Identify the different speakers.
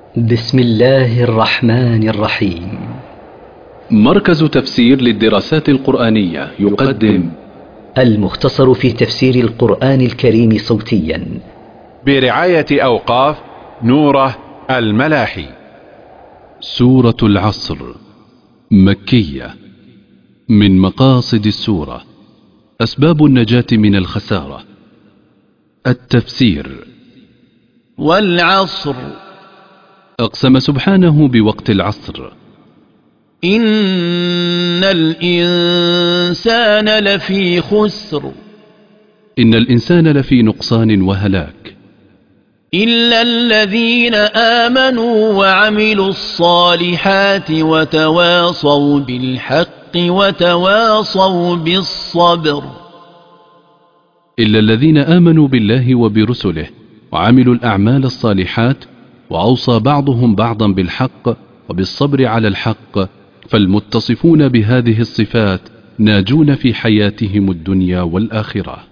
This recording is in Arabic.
Speaker 1: بسم الله الرحمن الرحيم.
Speaker 2: مركز تفسير للدراسات القرآنية يقدم
Speaker 1: المختصر في تفسير القرآن الكريم صوتيا
Speaker 3: برعاية أوقاف نوره الملاحي.
Speaker 2: سورة العصر مكية. من مقاصد السورة أسباب النجاة من الخسارة. التفسير.
Speaker 4: والعصر،
Speaker 2: أقسم سبحانه بوقت العصر.
Speaker 4: إن الإنسان لفي خسر،
Speaker 2: إن الإنسان لفي نقصان وهلاك،
Speaker 4: إلا الذين آمنوا وعملوا الصالحات وتواصوا بالحق وتواصوا بالصبر.
Speaker 2: إلا الذين آمنوا بالله وبرسله وعملوا الأعمال الصالحات وأوصى بعضهم بعضا بالحق وبالصبر على الحق، فالمتصفون بهذه الصفات ناجون في حياتهم الدنيا والآخرة.